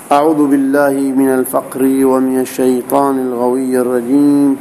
أعوذ بالله من الفقر ومن الشيطان الغوي الرجيم.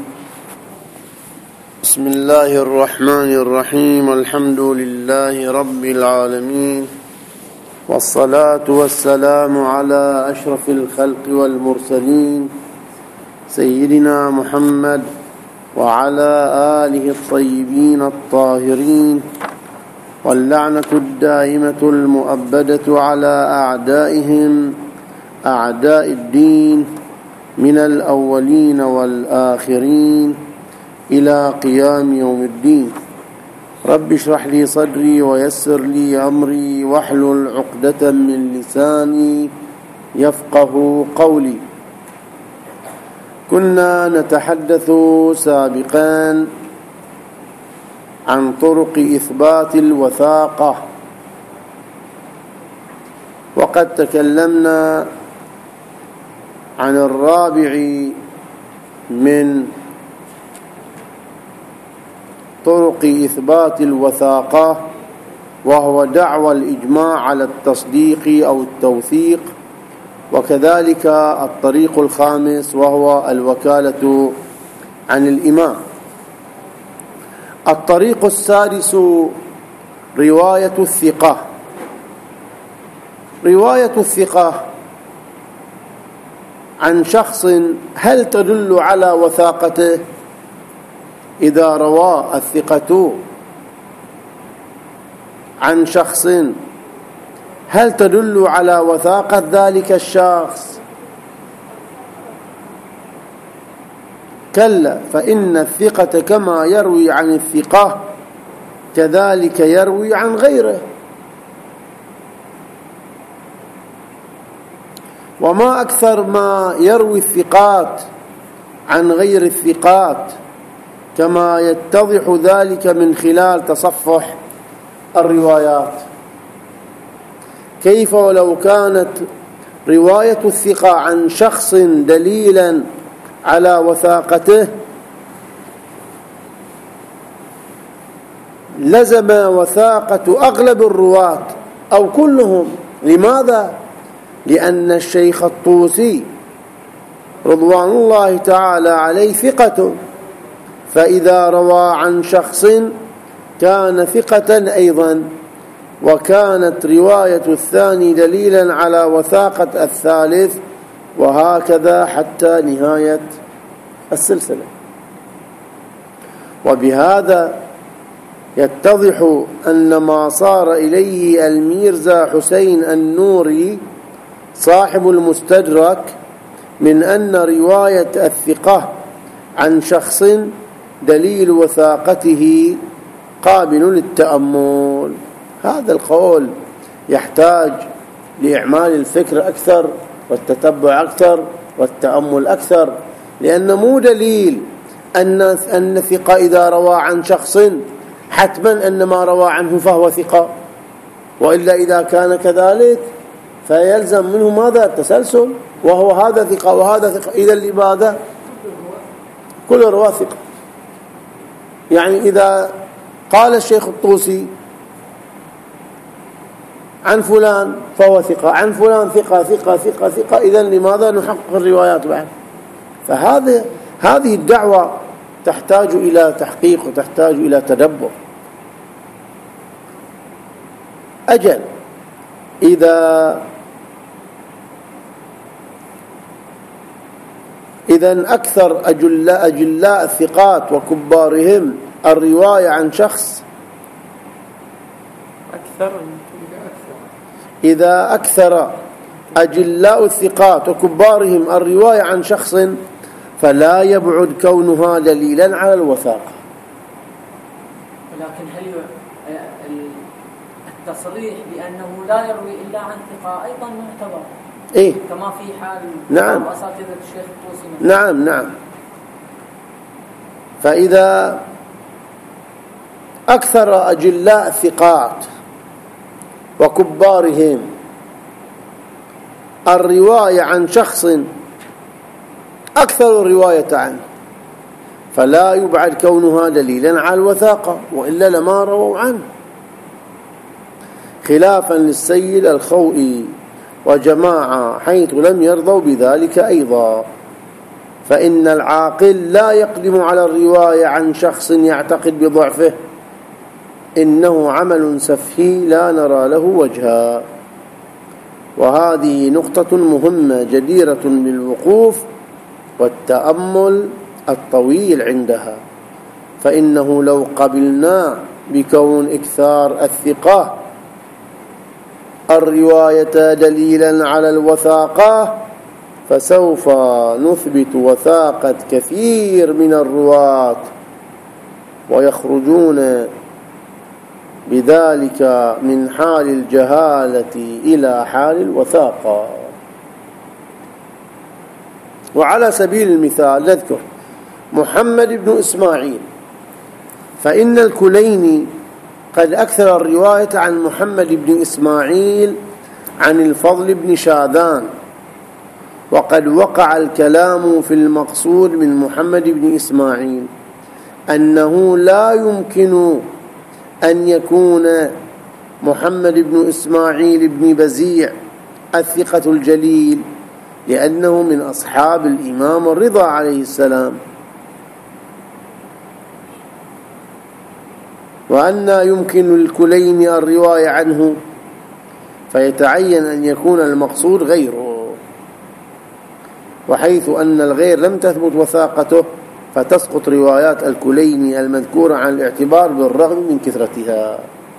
بسم الله الرحمن الرحيم. الحمد لله رب العالمين، والصلاة والسلام على أشرف الخلق والمرسلين سيدنا محمد وعلى آله الطيبين الطاهرين، واللعنة الدائمة المؤبدة على أعدائهم أعداء الدين من الأولين والآخرين إلى قيام يوم الدين. رب اشرح لي صدري ويسر لي أمري واحلل عقدة من لساني يفقه قولي. كنا نتحدث سابقا عن طرق إثبات الوثاقة، وقد تكلمنا عن الرابع من طرق إثبات الوثاقة، وهو دعوى الإجماع على التصديق أو التوثيق، وكذلك الطريق الخامس وهو الوكالة عن الإمام. الطريق السادس رواية الثقة. رواية الثقة عن شخص هل تدل على وثاقته؟ إذا روى الثقة عن شخص هل تدل على وثاقة ذلك الشخص؟ كلا، فإن الثقة كما يروي عن الثقة كذلك يروي عن غيره. وما أكثر ما يروي الثقات عن غير الثقات، كما يتضح ذلك من خلال تصفح الروايات. كيف ولو كانت رواية الثقة عن شخص دليلا على وثاقته لزم وثاقة أغلب الرواة أو كلهم. لماذا؟ لأن الشيخ الطوسي رضوان الله تعالى عليه ثقة، فإذا روى عن شخص كان ثقة أيضا، وكانت رواية الثاني دليلا على وثاقة الثالث، وهكذا حتى نهاية السلسلة. وبهذا يتضح أن ما صار إليه الميرزا حسين النوري صاحب المستدرك من أن رواية الثقة عن شخص دليل وثاقته قابل للتأمل. هذا القول يحتاج لإعمال الفكر أكثر والتتبع أكثر والتأمل أكثر، لأن مو دليل أن الثقة إذا روى عن شخص حتما أن ما روى عنه فهو ثقة، وإلا إذا كان كذلك فيلزم منه ماذا؟ التسلسل، وهو هذا ثقة وهذا ثقة. إذا لماذا؟ كل رواة ثقة. يعني إذا قال الشيخ الطوسي عن فلان فهو ثقة، عن فلان ثقة ثقة ثقة ثقة، إذا لماذا نحقق الروايات بعد؟ هذه الدعوة تحتاج إلى تحقيق وتحتاج إلى تدبر. أجل، إذا أكثر أجلاء الثقات وكبارهم الرواية عن شخص، إذا أكثر أجلاء الثقات وكبارهم الرواية عن شخص فلا يبعد كونها دليلا على الوثاقة. ولكن هل التصريح بأنه لا يروي إلا عن ثقة أيضا معتبر؟ إيه؟ كما في حال نعم أساتذة الشيخ الطوسي. نعم. فإذا أكثر أجلاء الثقات وكبارهم الرواية عن شخص أكثر الرواية عنه فلا يبعد كونها دليلا على الوثاقة، وإلا لما رووا عنه. خلافا للسيد الخوئي وجماعة حيث لم يرضوا بذلك أيضا، فإن العاقل لا يقدم على الرواية عن شخص يعتقد بضعفه، إنه عمل سفهي لا نرى له وجها. وهذه نقطة مهمة جديرة بالوقوف والتأمل الطويل عندها، فإنه لو قبلنا بكون إكثار الثقة الرواية دليلا على الوثاقة، فسوف نثبت وثاقة كثير من الرواة، ويخرجون بذلك من حال الجهالة إلى حال الوثاقة. وعلى سبيل المثال نذكر محمد بن إسماعيل، فإن الكليني قد أكثر الرواية عن محمد بن إسماعيل عن الفضل بن شاذان، وقد وقع الكلام في المقصود من محمد بن إسماعيل أنه لا يمكن أن يكون محمد بن إسماعيل بن بزيع الثقة الجليل، لأنه من أصحاب الإمام الرضا عليه السلام، وأن يمكن الكلين الرواية عنه، فيتعين أن يكون المقصود غيره، وحيث أن الغير لم تثبت وثاقته فتسقط روايات الكليني المذكورة عن الاعتبار بالرغم من كثرتها.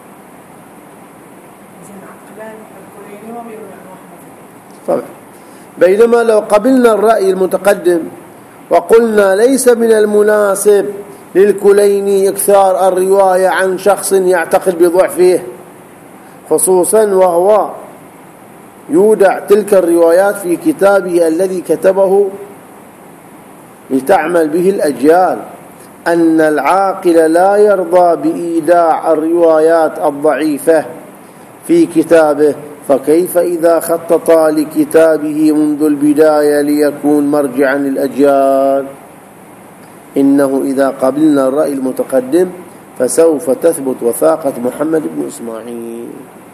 طبعا. بينما لو قبلنا الرأي المتقدم وقلنا ليس من المناسب للكليني إكثار الرواية عن شخص يعتقد بضعفه، خصوصا وهو يودع تلك الروايات في كتابه الذي كتبه لتعمل به الأجيال، أن العاقل لا يرضى بإيداع الروايات الضعيفة في كتابه، فكيف إذا خطط لكتابه منذ البداية ليكون مرجعا للأجيال؟ إنه إذا قبلنا الرأي المتقدم فسوف تثبت وثاقة محمد بن إسماعيل.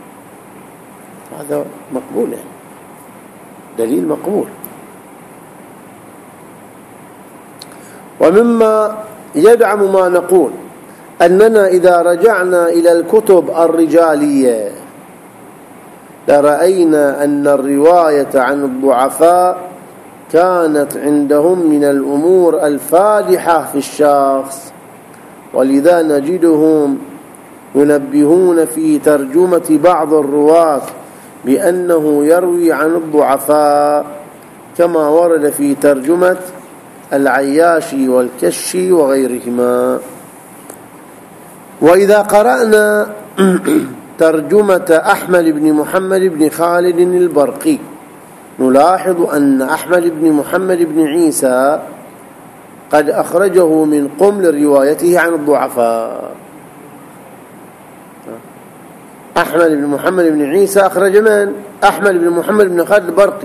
هذا مقبول، دليل مقبول. ومما يدعم ما نقول أننا إذا رجعنا إلى الكتب الرجالية لرأينا أن الرواية عن الضعفاء كانت عندهم من الأمور الفادحة في الشخص، ولذا نجدهم ينبهون في ترجمة بعض الرواة بأنه يروي عن الضعفاء، كما ورد في ترجمة العياشي والكشي وغيرهما. وإذا قرأنا ترجمة أحمد بن محمد بن خالد البرقي نلاحظ أن أحمد بن محمد بن عيسى قد أخرجه من قم لروايته عن الضعفاء. أحمد بن محمد بن عيسى أخرج من؟ أحمد بن محمد بن خالد البرقي.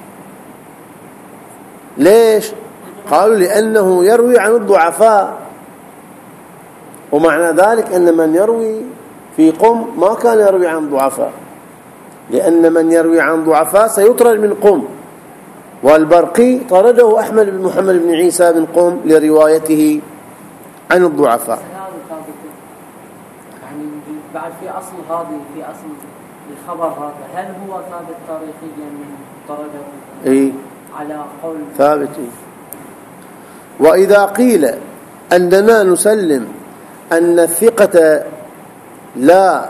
ليش؟ قالوا لأنه يروي عن الضعفاء، ومعنى ذلك أن من يروي في قم ما كان يروي عن ضعفاء، لأن من يروي عن ضعفاء سيطرد من قم، والبرقي طرده أحمد بن محمد بن عيسى من قم لروايته عن الضعفاء. يعني بعد في أصل هذه، في أصل الخبر هذا، هل هو ثابت تاريخيا من طرده؟ إيه على قول ثابت. وإذا قيل أننا نسلم أن الثقة لا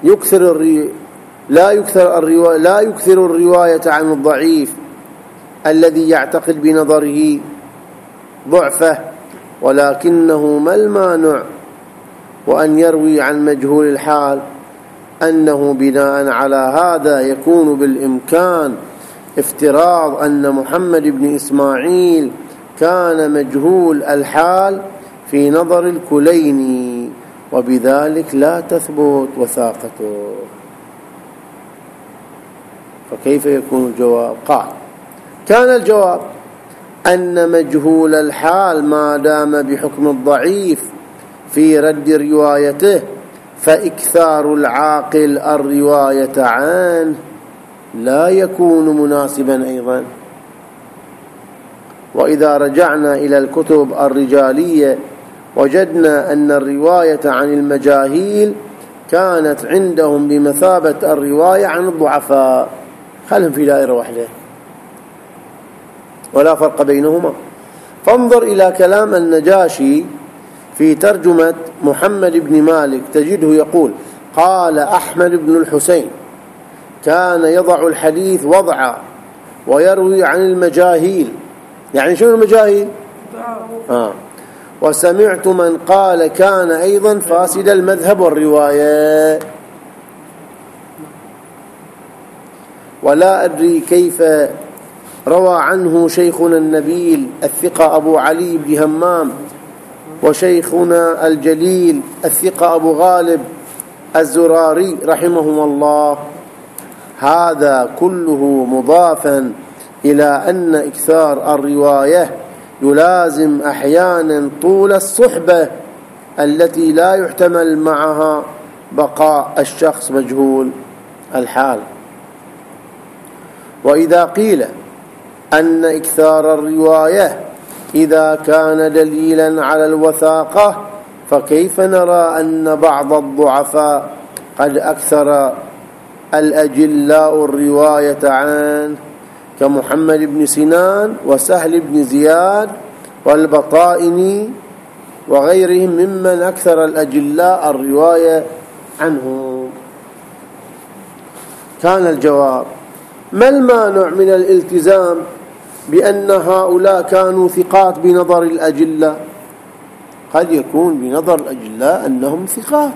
يكثر الرواية عن الضعيف الذي يعتقد بنظره ضعفه، ولكنه ما المانع وأن يروي عن مجهول الحال؟ أنه بناء على هذا يكون بالإمكان افتراض أن محمد بن إسماعيل كان مجهول الحال في نظر الكليني، وبذلك لا تثبت وثاقته. فكيف يكون الجواب؟ قال: كان الجواب أن مجهول الحال ما دام بحكم الضعيف في رد روايته فإكثار العاقل الرواية عنه لا يكون مناسبا أيضا. وإذا رجعنا إلى الكتب الرجالية وجدنا أن الرواية عن المجاهيل كانت عندهم بمثابة الرواية عن الضعفاء، خلهم في دائرة واحدة ولا فرق بينهما. فانظر إلى كلام النجاشي في ترجمة محمد بن مالك، تجده يقول: قال أحمد بن الحسين كان يضع الحديث وضعا ويروي عن المجاهيل. يعني شنو المجاهيل؟ وسمعت من قال كان أيضا فاسد المذهب والرواية، ولا أدري كيف روى عنه شيخنا النبيل الثقة أبو علي بن همام، وشيخنا الجليل الثقة أبو غالب الزراري رحمهم الله. هذا كله مضافا إلى أن إكثار الرواية يلازم أحيانا طول الصحبة التي لا يحتمل معها بقاء الشخص مجهول الحال. وإذا قيل أن إكثار الرواية إذا كان دليلا على الوثاقة، فكيف نرى أن بعض الضعفاء قد أكثر الأجلاء الرواية عنه كمحمد بن سنان وسهل بن زياد والبطائني وغيرهم ممن أكثر الأجلاء الرواية عنهم؟ كان الجواب: ما المانع من الالتزام بأن هؤلاء كانوا ثقات بنظر الأجلاء؟ قد يكون بنظر الأجلاء أنهم ثقات،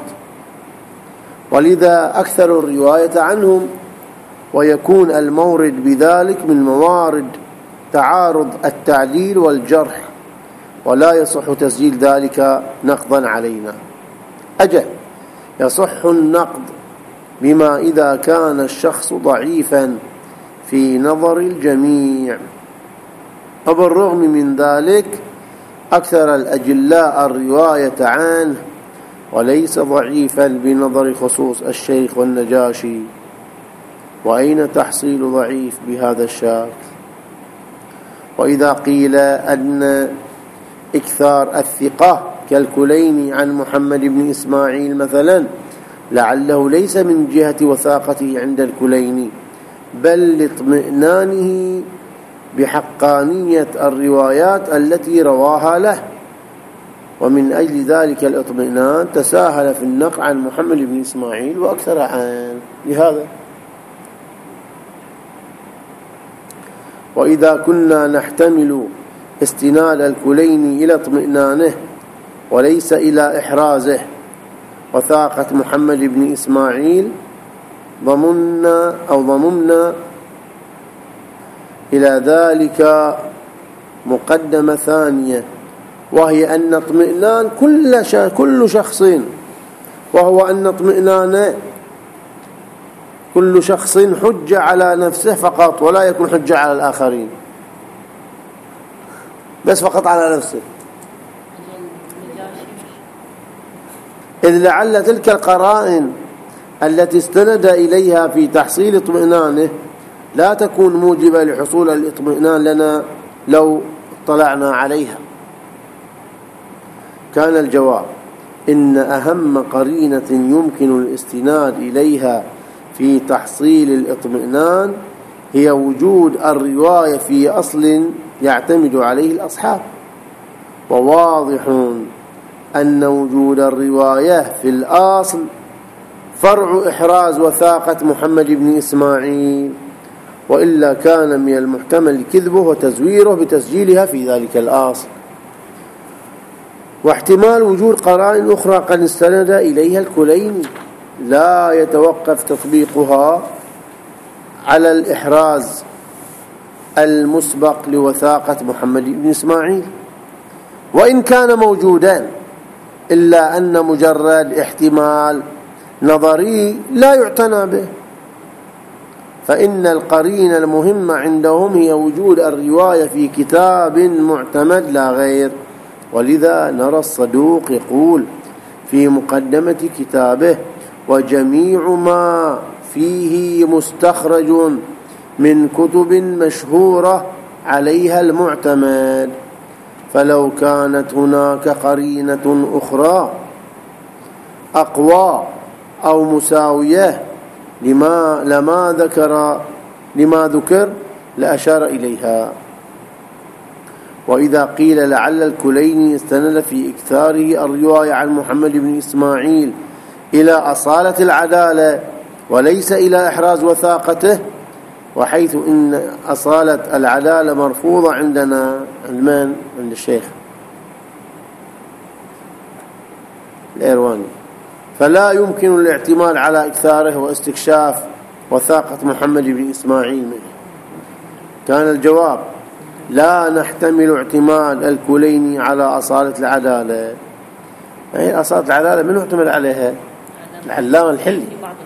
ولذا أكثروا الرواية عنهم، ويكون المورد بذلك من موارد تعارض التعديل والجرح، ولا يصح تسجيل ذلك نقضا علينا. أجل، يصح النقد بما إذا كان الشخص ضعيفا في نظر الجميع، وبالرغم من ذلك أكثر الأجلاء الرواية عنه وليس ضعيفا بنظر خصوص الشيخ والنجاشي. وأين تحصيل ضعيف بهذا الشكل؟ وإذا قيل أن إكثار الثقة كالكليني عن محمد بن إسماعيل مثلا لعله ليس من جهة وثاقته عند الكليني، بل لاطمئنانه بحقانية الروايات التي رواها له، ومن أجل ذلك الاطمئنان تساهل في النقل عن محمد بن إسماعيل وأكثر عنه لهذا. وإذا كنا نحتمل استناد الكليني إلى اطمئنانه وليس إلى إحرازه وثاقة محمد بن إسماعيل، ضممنا إلى ذلك مقدمة ثانية، وهي أن اطمئنان كل شخص، وهو أن اطمئنان كل شخص حجة على نفسه فقط، ولا يكون حجة على الآخرين، بس فقط على نفسه. إذ لعل تلك القرائن التي استند إليها في تحصيل اطمئنانه لا تكون موجبة لحصول الاطمئنان لنا لو اطلعنا عليها. كان الجواب: إن أهم قرينة يمكن الاستناد إليها في تحصيل الاطمئنان هي وجود الرواية في أصل يعتمد عليه الأصحاب، وواضح أن وجود الرواية في الأصل فرع إحراز وثاقة محمد بن إسماعيل، وإلا كان من المحتمل كذبه وتزويره بتسجيلها في ذلك الأصل. واحتمال وجود قرائن أخرى قد استند إليها الكليني لا يتوقف تطبيقها على الإحراز المسبق لوثاقة محمد بن إسماعيل، وإن كان موجودا، إلا أن مجرد احتمال نظري لا يعتنى به، فإن القرينة المهمة عندهم هي وجود الرواية في كتاب معتمد لا غير. ولذا نرى الصدوق يقول في مقدمة كتابه: وجميع ما فيه مستخرج من كتب مشهورة عليها المعتمد، فلو كانت هناك قرينة أخرى أقوى أو مساوية لما ذكر لأشار إليها. وإذا قيل لعل الكليني استند في إكثاره الرواية عن محمد بن إسماعيل إلى أصالة العدالة وليس إلى إحراز وثاقته، وحيث إن أصالة العدالة مرفوضة عندنا عند الشيخ الإيرواني، فلا يمكن الاعتماد على إكثاره واستكشاف وثاقة محمد بن إسماعيل منه. كان الجواب: لا نحتمل اعتماد الكليني على أصالة العدالة. هي أصالة العدالة من يعتمد عليها؟ العلامة الحلي.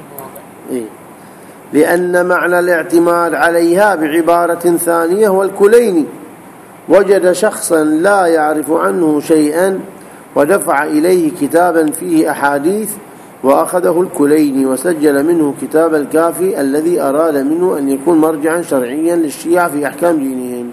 لأن معنى الاعتماد عليها بعبارة ثانية هو الكليني وجد شخصا لا يعرف عنه شيئا ودفع إليه كتابا فيه أحاديث وأخذه الكليني وسجل منه كتاب الكافي الذي أراد منه أن يكون مرجعا شرعيا للشيعة في أحكام دينهم.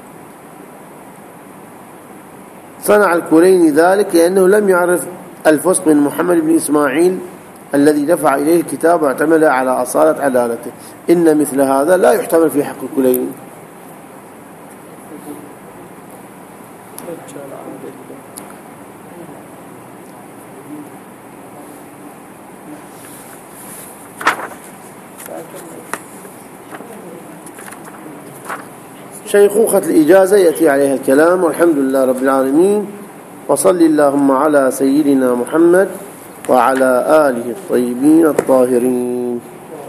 صنع الكليني ذلك لأنه لم يعرف الفسق من محمد بن إسماعيل الذي دفع إليه الكتاب واعتمد على أصالة عدالته. إن مثل هذا لا يحتمل في حق الكليني. شيخوخة الإجازة يأتي عليها الكلام، والحمد لله رب العالمين، وصل اللهم على سيدنا محمد وعلى آله الطيبين الطاهرين.